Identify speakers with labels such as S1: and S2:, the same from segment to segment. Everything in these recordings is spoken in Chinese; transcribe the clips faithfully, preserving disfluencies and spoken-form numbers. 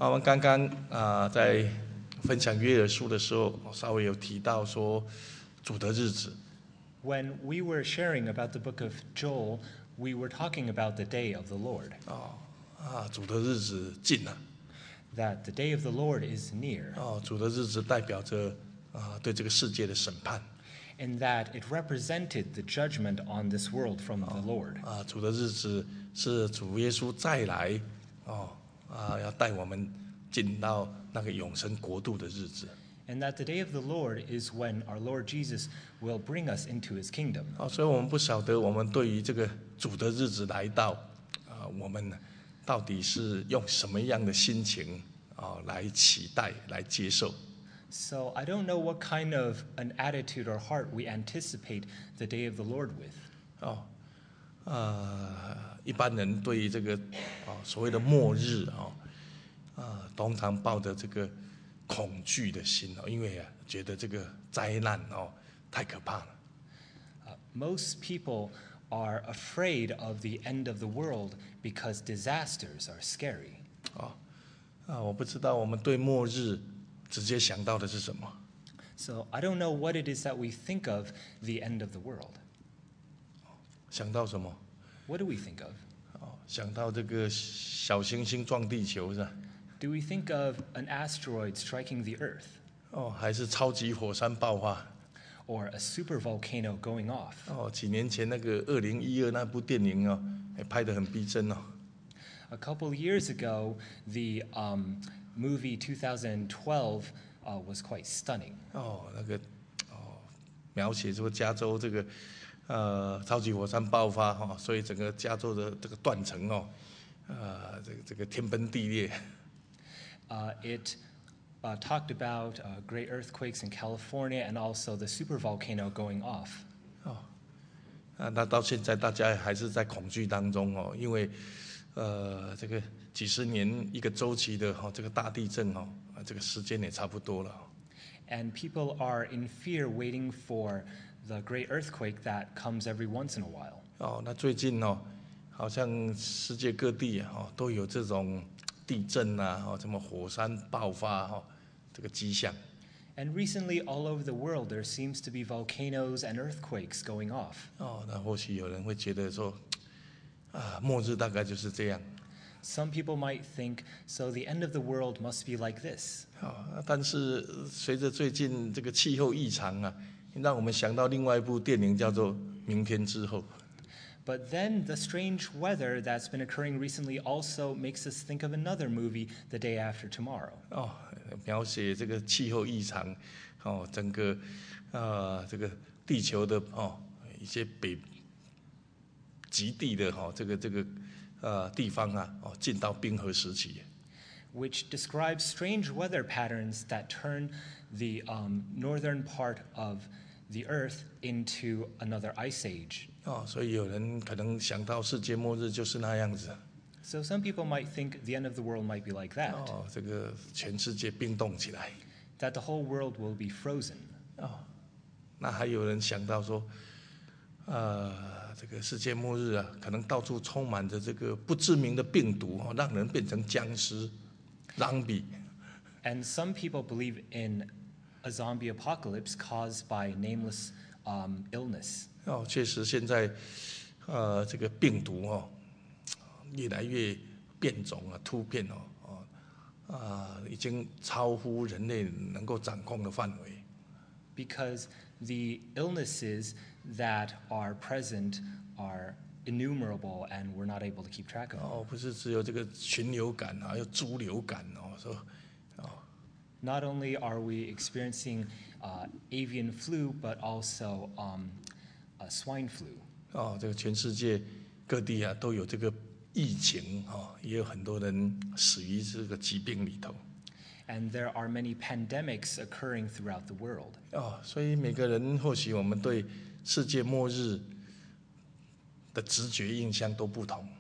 S1: 我们刚刚啊、呃、在分享约珥书的时候，稍微有提到说主的日子。
S2: When we were sharing about the book of Joel, we were talking about the day of the Lord.
S1: 哦啊，主的日子近了。
S2: That the day of the Lord is near.
S1: 哦，主的日子代表着啊对这个世界的审判。
S2: In that it represented the judgment on this world from the Lord.
S1: 啊，主的日子是主耶稣再来，哦啊，要带我们进到那个永生国度的日子。
S2: And that the day of the Lord is when our Lord Jesus will bring us into his kingdom.
S1: 哦，所以我们不晓得我们对于这个主的日子来到，啊，我们到底是用什么样的心情啊来期待、来接受。
S2: So I don't know what kind of an attitude or heart we anticipate the day of the Lord with.
S1: 哦，呃，一般人对于这个啊所谓的末日啊，啊，通常抱着这个恐惧的心哦，因为啊觉得这个灾难哦太可怕了。
S2: Uh, most people are afraid of the end of the world because disasters are scary.
S1: 哦，啊，我不知道我们对末日直接想到的是什么。
S2: So I don't know what it is that we think of the end of the world.
S1: 想到什么？
S2: What do we think of?
S1: 哦，想到这个小行星撞地球是吧？
S2: Do we think of an asteroid striking the Earth?
S1: 哦，还是超级火山爆发？
S2: Or a supervolcano going off?
S1: 哦，几年前那个二零一二那部电影哦，还拍得很逼真哦。
S2: A couple years ago, the um, movie two thousand twelve uh, was quite stunning.
S1: 哦，那个哦，描写说加州这个呃超级火山爆发哈、哦，所以整个加州的这个断层哦，呃，这个这个天崩地裂。
S2: Uh, it uh, talked about uh, great earthquakes in California and also the supervolcano going off.
S1: 哦，啊，那到现在大家还是在恐惧当中哦，因为呃这个几十年一个周期的哈、哦、这个大地震哦，啊这个时间也差不多了。
S2: And people are in fear waiting for the great earthquake that comes every once in a while.
S1: 哦，那最近哦，好像世界各地啊、哦、都有这种地震啊，哦什么火山爆发哈、哦、这个迹象。
S2: And recently, all over the world, there seems to be volcanoes and earthquakes going off.
S1: 哦，那或许有人会觉得说，啊，末日大概就是这样。
S2: Some people might think, so the end of the world must be like this.
S1: 好，但是随着最近这个气候异常啊，让我们想到另外一部电影叫做《明天之后》。
S2: But then the strange weather that's been occurring recently also makes us think of another movie, The Day After Tomorrow.
S1: 哦，描写这个气候异常，哦，整个呃这个地球的哦一些北极地的哈、哦、这个这个呃地方啊，哦进到冰河时期。
S2: Which describes strange weather patterns that turn the um, northern part of the Earth into another ice age.
S1: 哦，所以有人可能想到世界末日就是那样子。
S2: So some people might think the end of the world might be like that,
S1: 哦，这个全世界冰冻起来。
S2: that the whole world will be frozen.
S1: 哦，那还有人想到说，呃，这个世界末日啊，可能到处充满着这个不知名的病毒哦，让人变成僵尸、zombie。
S2: And some people believe in a zombie apocalypse caused by nameless um, illness.
S1: 哦，确实现在，呃，这个病毒哦，越来越变种啊，突变哦，哦，啊、已经超乎人类能够掌控的范围。
S2: Because the illnesses that are present are innumerable and we're not able to keep track of.
S1: 哦，不是只有这个禽流感啊，还有猪流感哦，说，哦，
S2: Not only are we experiencing uh, avian flu, but also um, uh, swine flu.
S1: 哦，这个全世界各地啊都有这个疫情哦，也有很多人死于这个疾病里头。
S2: And there are many pandemics occurring throughout the world.
S1: 哦，所以每个人或许我们对世界末日的直觉印象都不同。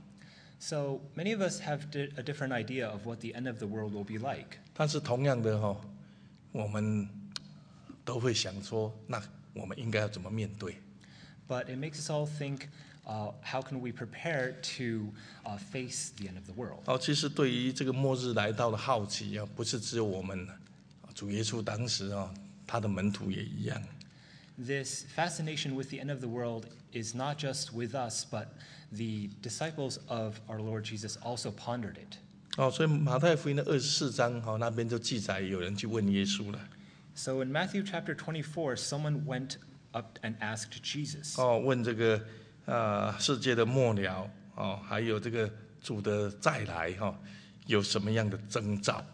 S2: So many of us have di- a different idea of what the end of the world will be like.
S1: 但是同样的哈、哦，我们都会想说，那我们应该要怎么面对？
S2: But it makes us all think, uh, how can we prepare to uh, face the end of the world?
S1: 哦，其实对于这个末日来到的好奇啊，不是只有我们，主耶稣当时啊，他的门徒也一样。
S2: This fascination with the end of the world is not just with us, but the disciples of our Lord Jesus also pondered it.
S1: 哦，所以马太福音的二十四章，哦，那边就记载有人去问耶稣了。
S2: So in Matthew chapter twenty-four, someone went up and asked Jesus.
S1: 哦，问这个呃世界的末了，哦，还有这个主的再来，哈、哦，有什么样的征兆？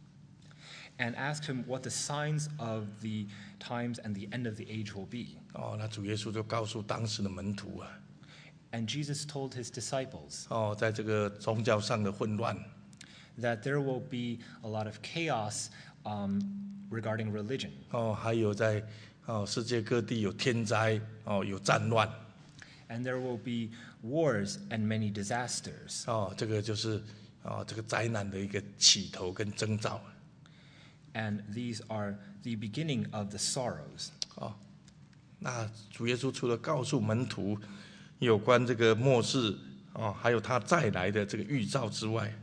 S2: And asked him what the signs of the times and the end of the age will be.
S1: 哦，那主耶稣就告诉当时的门徒啊，
S2: And Jesus told his disciples
S1: 哦，在这个宗教上的混乱，
S2: that there will be a lot of chaos um, regarding religion.
S1: 哦，还有在哦世界各地有天灾，哦，有战乱，
S2: And there will be wars and many disasters.
S1: 哦，这个就是哦这个灾难的一个起头跟征兆。
S2: And these are the beginning of the sorrows.
S1: 哦，那主耶稣除了告诉门徒有关这个末世哦，还有他再来的这个预兆之外，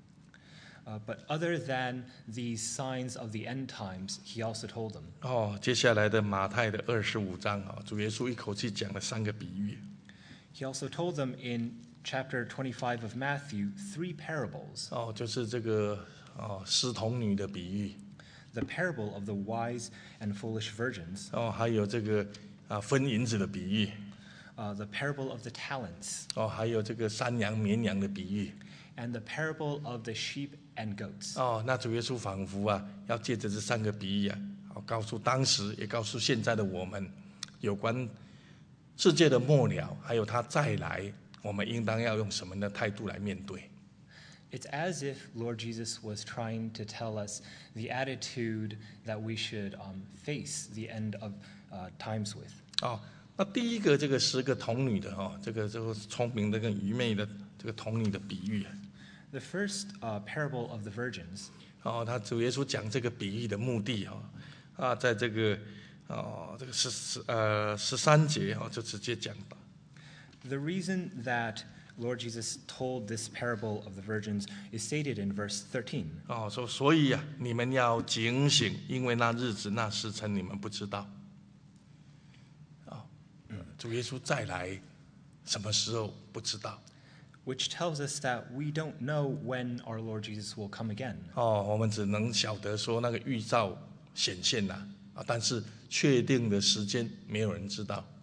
S2: Uh, but other than these signs of the end times, he also told them.
S1: 哦，接下来的马太的二十五章啊、哦，主耶稣一口气讲了三个比喻。
S2: He also told them in chapter twenty-five of Matthew three parables.
S1: 哦，就是这个哦失童女的比喻，
S2: The parable of the wise and foolish virgins,
S1: 哦，还有这个啊分银子的比喻，
S2: uh, the parable of the talents,
S1: 哦，还有这个山羊绵羊的比喻。
S2: and the parable of the sheep and goats.
S1: 哦，那主耶稣仿佛啊，要借着这三个比喻啊，哦，告诉当时也告诉现在的我们，有关世界的末了，还有他再来，我们应当要用什么样的态度来面对？
S2: It's as if Lord Jesus was trying to tell us the attitude that we should um, face the end of uh, times with.
S1: 哦，那第一个这个十个童女的哦，这个就是聪明的跟愚昧的这个童女的比喻啊。
S2: The first uh, parable of the virgins,
S1: 哦，他主耶稣讲这个比喻的目的哈、哦，啊，在这个哦这个十十呃十三节哦，就直接讲吧。
S2: the reason that Lord Jesus told this parable of the virgins is stated in verse thirteen.
S1: 哦，说所以呀、啊，你们要警醒，因为那日子那时辰你们不知道。哦，主耶稣再来，什么时候不知道？
S2: Which tells us that we don't know when our Lord Jesus will come again.
S1: 哦，我们只能晓得说那个预兆显现了啊，但是确定的时间没有人知道。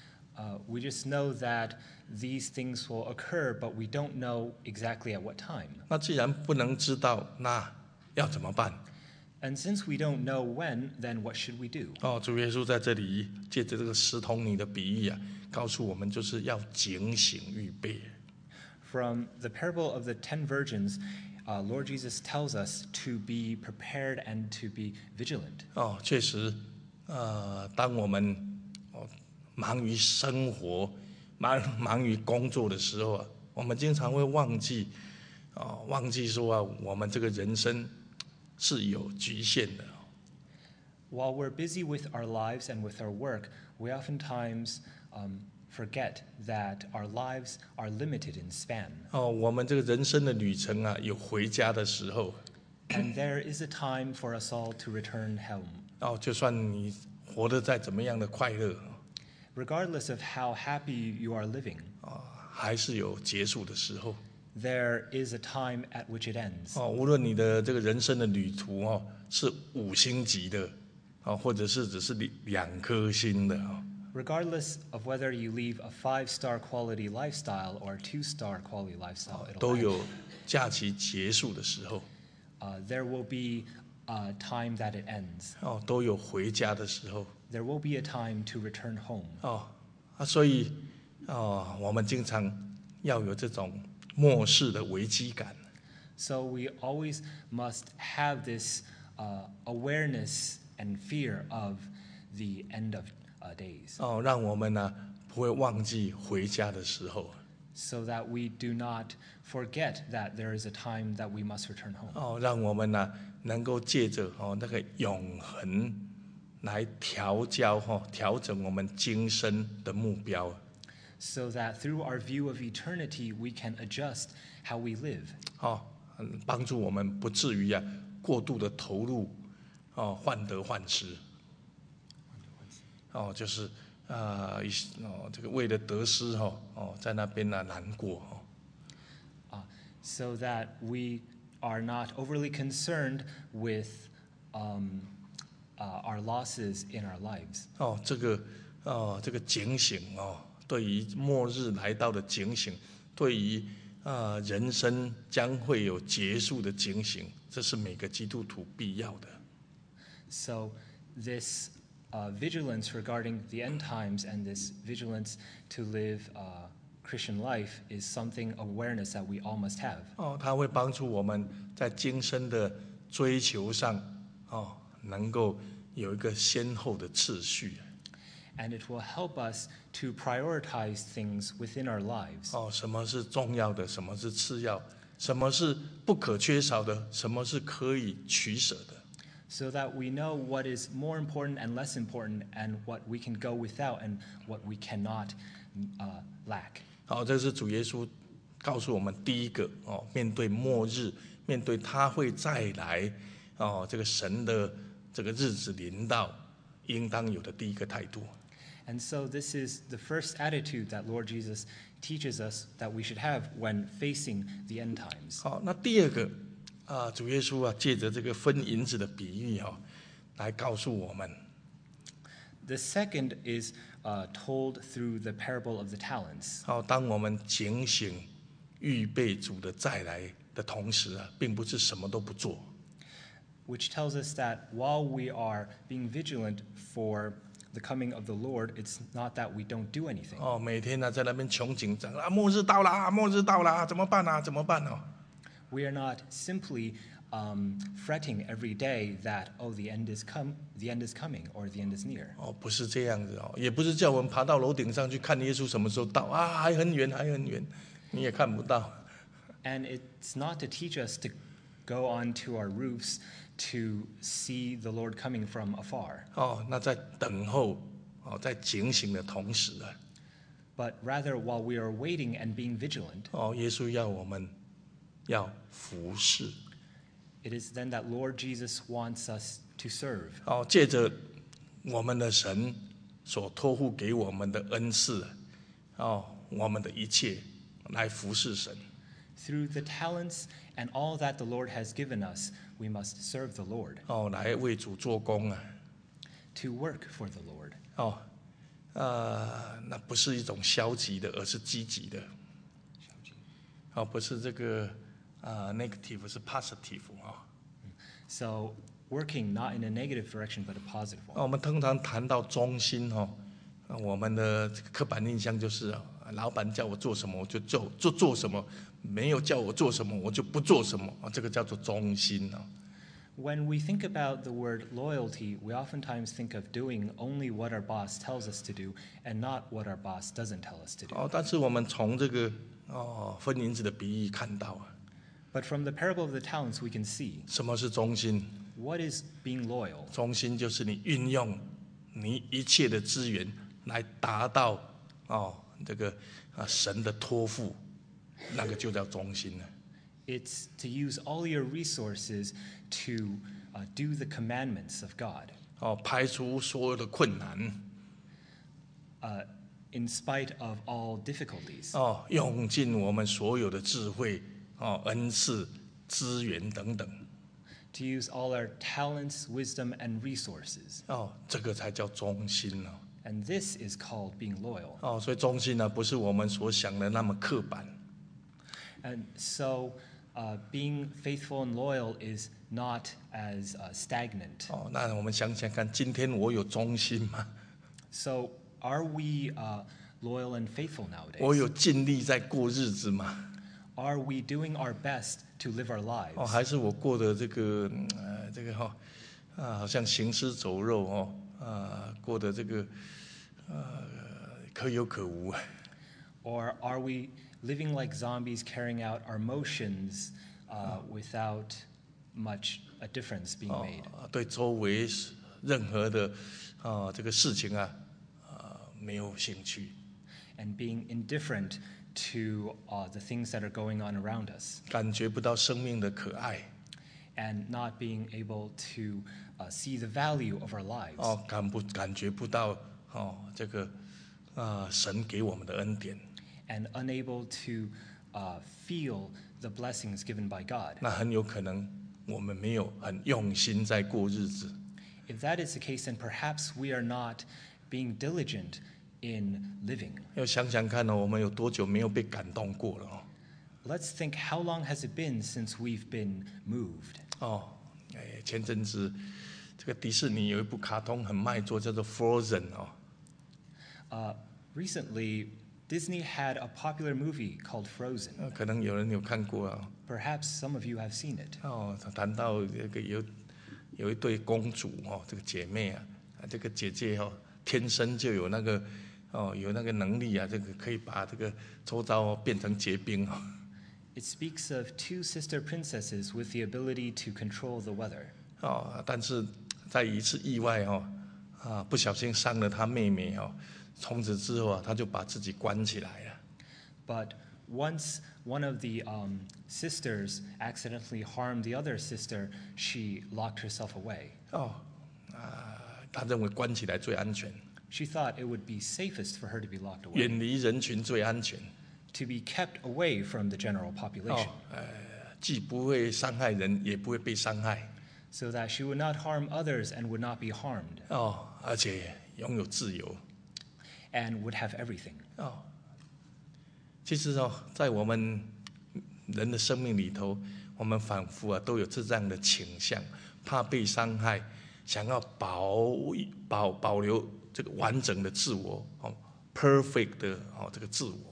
S2: Uh, we just know that these things will occur, but we don't know exactly at what time.
S1: 那既然不能知道，那要怎么办？
S2: And since we don't know when, then what should we do?
S1: 哦，主耶稣在这里借着这个十童女的比喻啊，告诉我们就是要警醒预备。
S2: From the parable of the ten virgins, uh, Lord Jesus tells us to be prepared and to be vigilant.
S1: 哦，确实，呃，当我们哦忙于生活、忙忙于工作的时候啊，我们经常会忘记，哦，忘记说啊，我们这个人生是有局限的。
S2: While we're busy with our lives and with our work, we oftentimes um, forget that our lives are limited in span.
S1: 哦，我们这个人生的旅程啊，有回家的时候。
S2: And there is a time for us all to return home.
S1: 哦，就算你活得再怎么样的快乐，
S2: Regardless of how happy you are living,
S1: 哦，还是有结束的时候。
S2: there is a time at which it ends.
S1: 哦，无论你的这个人生的旅途哦是五星级的，哦，或者是只是两颗星的哦，
S2: Regardless of whether you leave a five-star quality lifestyle or a two-star quality lifestyle, it'll
S1: 都
S2: end.
S1: 有假期结束的时候，
S2: Uh, there will be a time that it ends.
S1: 哦，都有回家的时候，
S2: There will be a time to return home.
S1: 哦，啊，所以，哦，我们经常要有这种末世的危机感，
S2: So we always must have this uh, awareness and fear of the end of uh, days,
S1: 哦，让我们呢不会忘记回家的时候，
S2: so that we do not forget that there is a time that we must return home.
S1: 哦，让我们呢能够借着哦那个永恒来调教哈、哦、调整我们今生的目标。
S2: so that through our view of eternity, we can adjust how we live.
S1: 哦，嗯帮助我们不至于啊过度的投入，哦，患得患失。哦，就是啊，一、呃、哦，这个为了得失哈、哦，哦，在那边呢、啊、难过哦。
S2: Uh, so that we are not overly concerned with um, uh, our losses in our lives.
S1: 哦，这个哦，这个警醒哦，对于末日来到的警醒，对于啊、呃、人生将会有结束的警醒，这是每个基督徒必要的。
S2: So this uh, vigilance regarding the end times and this vigilance to live uh, Christian life is something awareness that we all must have.
S1: 哦，它会帮助我们在今生的追求上，哦，能够有一个先后的次序。
S2: And it will help us to prioritize things within our lives.
S1: 哦，什么是重要的，什么是次要，什么是不可缺少的，什么是可以取舍的。
S2: So that we know what is more important and less important, and what we can go without and what we cannot uh, lack.
S1: 好，这是主耶稣告诉我们第一个哦，面对末日，面对他会再来哦，这个神的这个日子临到，应当有的第一个态度。
S2: And so this is the first attitude that Lord Jesus teaches us that we should have when facing the end times.
S1: 好，那第二个啊，主耶稣啊，借着这个分银子的比喻哈、哦，来告诉我们。
S2: The second is uh, told through the parable of the talents.
S1: 好，当我们警醒、预备主的再来的同时啊，并不是什么都不做。
S2: Which tells us that while we are being vigilant for the coming of the Lord, it's not that we don't do anything.
S1: 哦，每天呢、啊、在那边穷紧张啊，末日到啦，末日到啦，怎么办啊？怎么办哦？
S2: We are not simply um, fretting every day that oh the end is come, the end is coming, or the end is near.
S1: 哦，不是这样子哦，也不是叫我们爬到楼顶上去看耶稣什么时候到啊，还很远，还很远，你也看不到。
S2: And it's not to teach us to go onto our roofs to see the Lord coming from afar.
S1: 哦，那在等候，哦，在警醒的同时啊，
S2: But rather, while we are waiting and being vigilant,
S1: 哦，耶稣要我们要服侍，
S2: it is then that Lord Jesus wants us to serve.
S1: 哦，借着我们的神所托付给我们的恩赐，哦，我们的一切来服侍神。
S2: Through the talents and all that the Lord has given us, we must serve the Lord,
S1: 哦，来为主做工啊，
S2: to work for the Lord.
S1: 哦，呃，那不是一种消极的，而是积极的。哦，不是这个啊、呃、，negative 是 positive 啊、哦。
S2: So working not in a negative direction, but a positive
S1: 哦
S2: one.
S1: 我们通常谈到忠心哦，我们的这个刻板印象就是啊，老板叫我做什么我就做做做什么，没有叫我做什么我就不做什么啊，这个叫做忠心啊。
S2: When we think about the word loyalty, we oftentimes think of doing only what our boss tells us to do and not what our boss doesn't tell us to do.
S1: 哦，但是我们从这个哦分银子的比喻看到啊，
S2: But from the parable of the talents, we can see
S1: 什么是忠心？
S2: what is being loyal.
S1: 忠心就是你运用你一切的资源来达到哦这个啊神的托付，那个就叫忠心了。
S2: It's to use all your resources to uh, do the commandments of God,
S1: 哦，排除所有的困难，
S2: uh, in spite of all difficulties.
S1: 哦，用尽我们所有的智慧，哦，恩赐、资源等等，
S2: To use all our talents, wisdom, and resources.
S1: 哦，这个才叫忠心哦。
S2: And this is called being loyal.
S1: 哦，所以忠心呢，不是我们所想的那么刻板。
S2: And so uh, being faithful and loyal is not as uh, stagnant.
S1: 哦，那我们想想看，今天我有忠心吗？
S2: So are we uh, loyal and faithful
S1: 我
S2: nowadays?
S1: 有尽力在过日子吗？
S2: Are we doing our best to live our
S1: 哦，
S2: lives?
S1: 还是我过的这个嗯呃这个哈、哦、啊，好像行尸走肉哦啊，过的这个呃可有可无。
S2: Or are we living like zombies carrying out our motions uh, without much a difference being
S1: 哦
S2: made?
S1: 对周围任何的啊这个事情啊啊没有兴趣。
S2: and being indifferent to uh, the things that are going on around us,
S1: 感觉不到生命的可爱，
S2: and not being able to uh, see the value of our lives,
S1: 哦，感不感觉不到哦这个啊、神给我们的恩典，
S2: and unable to uh, feel the blessings given by God.
S1: 那很有可能我们没有很用心在过日子。
S2: If that is the case, then perhaps we are not being diligent in living.
S1: 要想想看哦，我们有多久没有被感动过了哦？
S2: Let's think, how long has it been since we've been moved?
S1: 哦，哎，前阵子这个迪士尼有一部卡通很卖座，叫做《Frozen》哦。
S2: Uh, recently, Disney had a popular movie called Frozen.
S1: 呃可能有人有看过啊。
S2: Perhaps some of you have seen it.
S1: 哦，他谈到这个有有一对公主哦，这个姐妹啊，啊这个姐姐哦，天生就有那个哦有那个能力啊，这个可以把这个周遭哦变成结冰哦。
S2: It speaks of two sister princesses with the ability to control the weather.
S1: 哦，但是在一次意外哦，啊不小心伤了她妹妹哦，从此之后啊，她就把自己关起来了。
S2: But once one of the um, sisters accidentally harmed the other sister, she locked herself away.
S1: 哦，啊，她认为关起来最安全，
S2: She thought it would be safest for her to be locked away,
S1: 远离人群最安全。
S2: to be kept away from the general population,
S1: 哦，呃，既不会伤害人，也不会被伤害。
S2: so that she would not harm others and would not be harmed,
S1: 哦，而且拥有自由。
S2: and would have everything.
S1: 哦，其实哦，在我们人的生命里头，我们仿佛啊都有这样的倾向，怕被伤害，想要保保保留这个完整的自我，哦 ，perfect 的哦这个自我。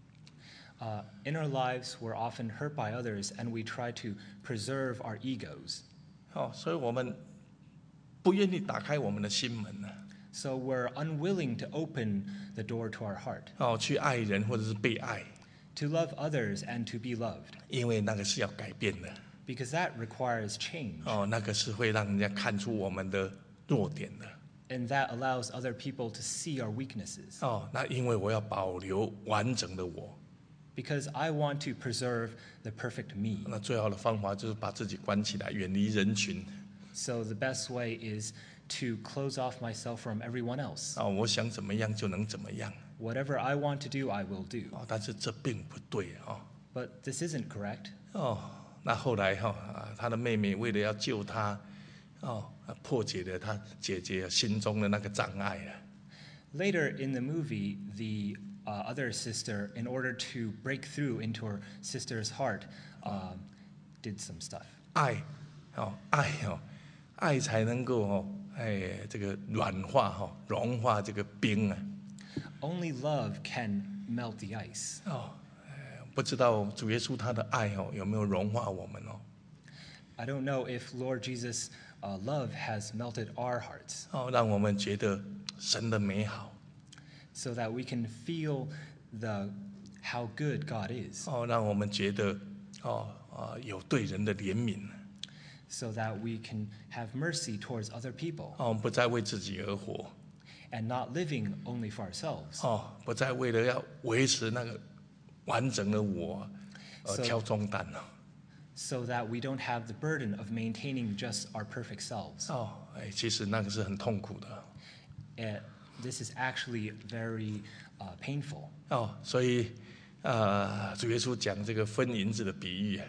S2: Uh, in our lives, we're often hurt by others, and we try to preserve our egos.
S1: 哦，所以我们不愿意打开我们的心门呢、
S2: So we're unwilling to open the door to our heart,
S1: 哦，去爱人或者是被爱，
S2: to love others and to be loved,
S1: 因为那个是要改变的。
S2: because that requires change,
S1: 哦，那个是会让人家看出我们的弱点的。
S2: and that allows other people to see our weaknesses.
S1: 哦，那因为我要保留完整的我，
S2: Because I want to preserve the perfect me.
S1: 那最好的方法就是把自己关起来，远离人群。
S2: So the best way is to close off myself from everyone else.
S1: 哦，我想怎么样就能怎么样。
S2: Whatever I want to do, I will do.
S1: 哦，但是这并不对哦。
S2: But this isn't correct.
S1: 哦，那后来哈、啊，他的妹妹为了要救他，哦，破解了他姐姐心中的那个障碍了。
S2: Later in the movie, the uh, other sister, in order to break through into her sister's heart, um, did some stuff.
S1: 爱，哦，爱哦，爱才能够哦，哎，这个软化哈、哦，融化这个冰啊。
S2: Only love can melt the ice.
S1: 哦，哎不知道主耶稣他的爱哦有没有融化我们哦？
S2: I don't know if Lord Jesus' uh, love has melted our hearts,
S1: 哦，让我们觉得神的美好，
S2: so that we can feel the how good God is,
S1: 哦，让我们觉得哦啊有对人的怜悯，
S2: so that we can have mercy towards other people,
S1: 哦，不再为自己而活，
S2: and not living only for ourselves,
S1: 哦，不再为了要维持那个完整的我而
S2: So-
S1: 挑重担哦。
S2: so that we don't have the burden of maintaining just our perfect selves.
S1: 哦，哎，其实那个是很痛苦的
S2: And this is actually very uh, painful.
S1: 哦，所以呃，主耶稣讲这个分银子的比喻，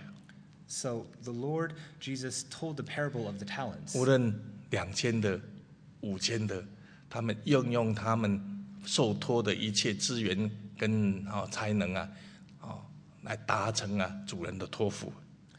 S2: So the Lord Jesus told the parable of the talents.
S1: 无论两千的、五千的，他们应用他们受托的一切资源跟哦才能啊，哦来达成啊主人的托付。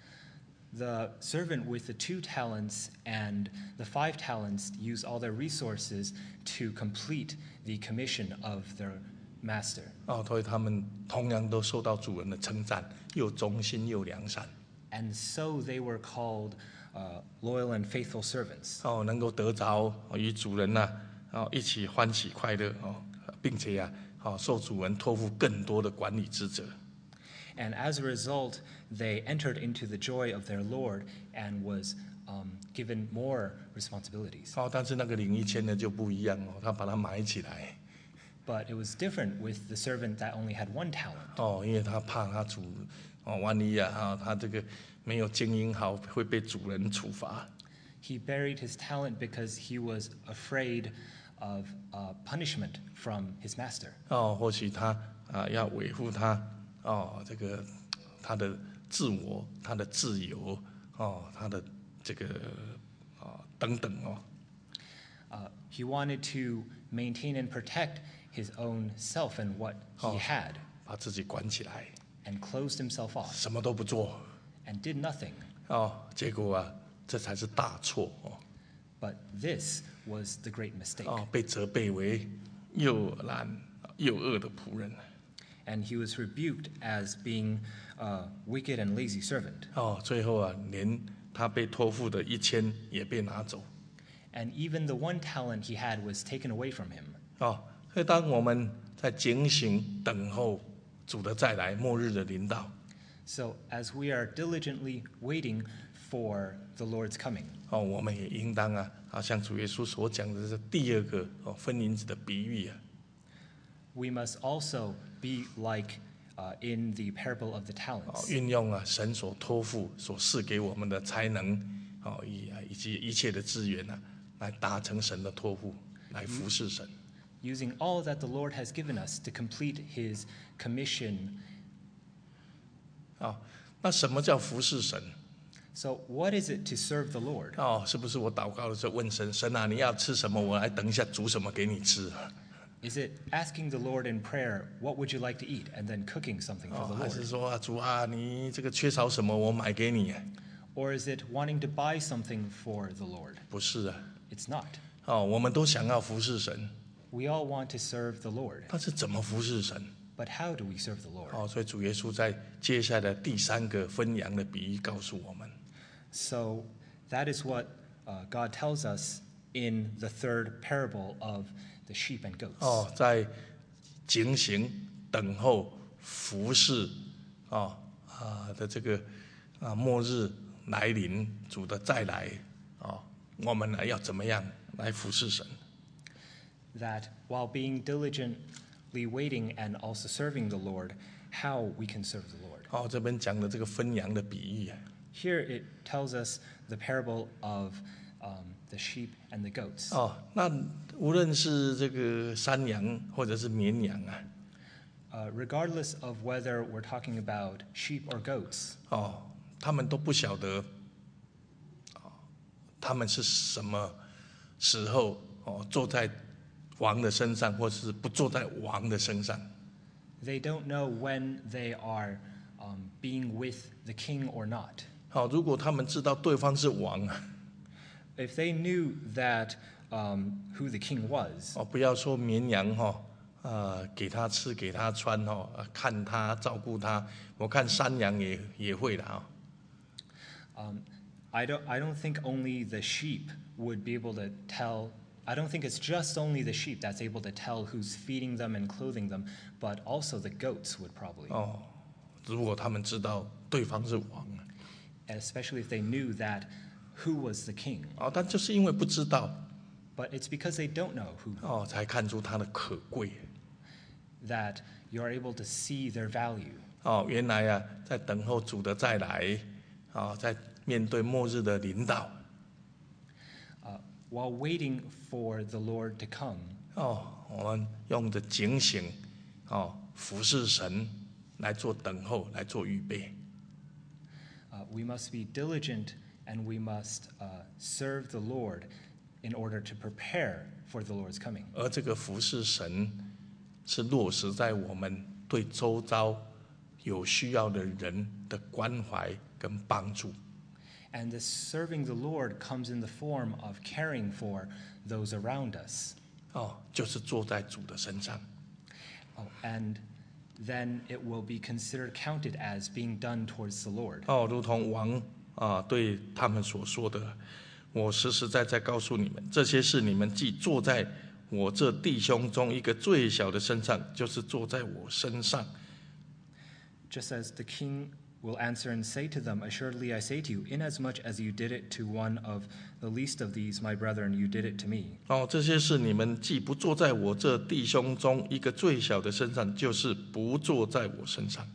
S2: The servant with the two talents and the five talents used all their resources to complete the commission of their master.
S1: 哦，所以他们同样都受到主人的称赞，又忠心又良善。
S2: And so they were called uh, loyal and faithful servants.
S1: 哦，能够得着与主人呐、啊，哦一起欢喜快乐哦，并且呀、啊，哦受主人托付更多的管理职责。
S2: And as a result, they entered into the joy of their Lord and was um, given more responsibilities.
S1: 哦，但是那个领一千的就不一样哦，他把它埋起来。
S2: But it was different with the servant that only had one talent.
S1: 哦，因为他怕他主哦，万一啊，啊他这个没有经营好，会被主人处罚。
S2: He buried his talent because he was afraid of uh, punishment from his master.
S1: 哦，或许他啊要维护他哦，这个他的自我、他的自由哦，他的这个啊、哦、等等哦。
S2: Uh, he wanted to maintain and protect his own self and what he
S1: Oh.
S2: had,
S1: 把自己关起来，
S2: and closed himself off
S1: 什么都不做
S2: and did nothing.
S1: 哦，结果啊，这才是大错哦
S2: But this was the great mistake.
S1: 哦，被责备为又懒又恶的仆人
S2: And he was rebuked as being a wicked and lazy servant.
S1: 哦，最后啊，连他被托付的一千也被拿走
S2: And even the one talent he had was taken away from him.
S1: 哦。所以当我们在警醒等候主的再来，末日的临到
S2: So as we are diligently waiting for the Lord's coming,
S1: 哦，我们也应当啊，好像主耶稣所讲的这第二个哦分银子的比喻啊，
S2: we must also be like uh, in the parable of the
S1: 哦，
S2: talents,
S1: 运用啊神所托付、所赐给我们的才能，哦，以以及一切的资源啊，来达成神的托付，来服侍神。
S2: using all that the Lord has given us to complete his commission.
S1: 哦，那什么叫服侍神？
S2: So what is it to serve the Lord?
S1: 哦，是不是我祷告的时候问神，神啊，你要吃什么？我来等一下煮什么给你吃。
S2: Is it asking the Lord in prayer, what would you like to eat, and then cooking something for
S1: 哦，
S2: the
S1: 还是
S2: Lord?
S1: 说啊，主啊，你这个缺少什么，我买给你？
S2: Or is it wanting to buy something for the Lord?
S1: 不是啊，
S2: It's not.
S1: 哦，我们都想要服侍神，
S2: We all want to serve the Lord.
S1: 但是怎么服侍神？
S2: But how do we serve the Lord?
S1: 哦，所以主耶稣在接下来的第三个分羊的比喻告诉我们。
S2: So that is what uh, God tells us in the third parable of the sheep and goats.
S1: 哦，在警醒、等候、服侍，哦啊的这个啊末日来临，主的再来，哦，我们呢要怎么样来服侍神？
S2: That while being diligently waiting and also serving the Lord, how we can serve the Lord.
S1: 哦，这边讲的这个分羊的比喻啊，
S2: Here it tells us the parable of um, the sheep and the goats.
S1: 哦，那无论是这个山羊或者是绵羊啊，
S2: Uh, regardless of whether we're talking about sheep or goats,
S1: 哦，他们都不晓得，哦，他们是什么时候哦坐在王的身上，或是不坐在王的身上。
S2: they don't know when they are um, being with the king or not.
S1: 好，如果他们知道对方是王啊，
S2: If they knew that um, who the king was,
S1: 哦，不要说绵羊哈，呃，给他吃，给他穿哈，呃看他照顾他。我看山羊也也会的啊。
S2: um, I don't. I don't think only the sheep would be able to tell. I don't think it's just only the sheep that's able to tell who's feeding them and clothing them, but also the goats would probably,
S1: 哦，如果他们知道对方是王啊，
S2: and especially if they knew that who was the king.
S1: 哦，但就是因为不知道，
S2: But it's because they don't know who
S1: 哦，才看出他的可贵。
S2: that you're able to see their value.
S1: 哦，原来啊，在等候主的再来，啊、在面对末日的临到，
S2: Uh, while waiting for the Lord to come,
S1: 哦，我们用着警醒，哦，服侍神来做等候，来做预备。
S2: uh, we must be diligent and we must uh, serve the Lord in order to prepare for the Lord's coming.
S1: 而这个服侍神，是落实在我们对周遭有需要的人的关怀跟帮助。
S2: And this serving the Lord comes in the form of caring for those around us.
S1: 哦，就是坐在主的身上。
S2: Oh, and then it will be considered counted as being done towards the Lord.
S1: 哦，如同王啊对他们所说的，我实实在在告诉你们，这些事你们既坐在我这弟兄中一个最小的身上，就是坐在我身上。
S2: Just as the king will answer and say to them, Assuredly I say to you, inasmuch as you did it to one of the least of these, my brethren, you did it to me.
S1: 哦，这些事你们既不做在我这弟兄中一个最小的身上，就是不做在我身上。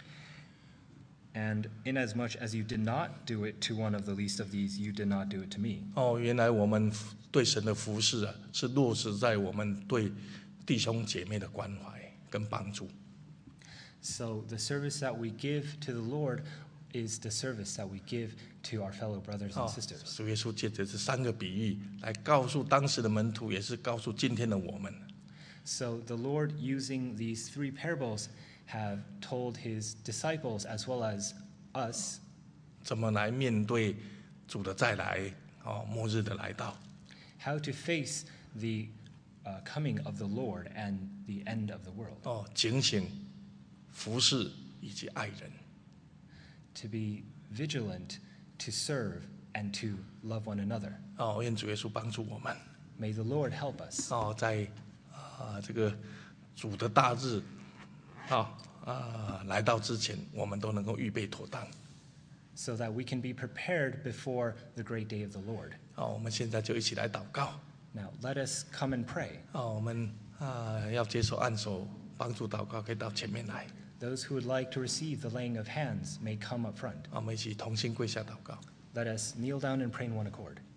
S2: And inasmuch as you did not do it to one of the least of these, you did not do it to me.
S1: 哦，原来我们对神的服事啊，是落实在我们对弟兄姐妹的关怀跟帮助。
S2: So the service that we give to the Lord is the service that we give to our fellow brothers and
S1: 哦，
S2: sisters.
S1: 主耶稣借着这三个比喻来告诉当时的门徒，也是告诉今天的我们。
S2: So the Lord, using these three parables, have told his disciples as well as us
S1: 怎么来面对主的再来，哦，末日的来到。
S2: how to face the uh, coming of the Lord and the end of the world.
S1: 哦，警醒、服侍以及爱人。
S2: To be vigilant, to serve, and to love one another.
S1: 哦，愿主耶稣帮助我们。
S2: May the Lord help us.
S1: 哦，在啊、这个主的大日，啊、啊、来到之前，我们都能够预备妥当。
S2: So that we can be prepared before the great day of the Lord.
S1: 哦，我们现在就一起来祷告。
S2: Now, let us come and pray.
S1: 哦，我们啊、要接受按手帮助祷告，可以到前面来。
S2: Those who would like to receive the laying of hands may come up front.
S1: 我们一起同心跪下祷告。
S2: Let us kneel down and pray in one accord.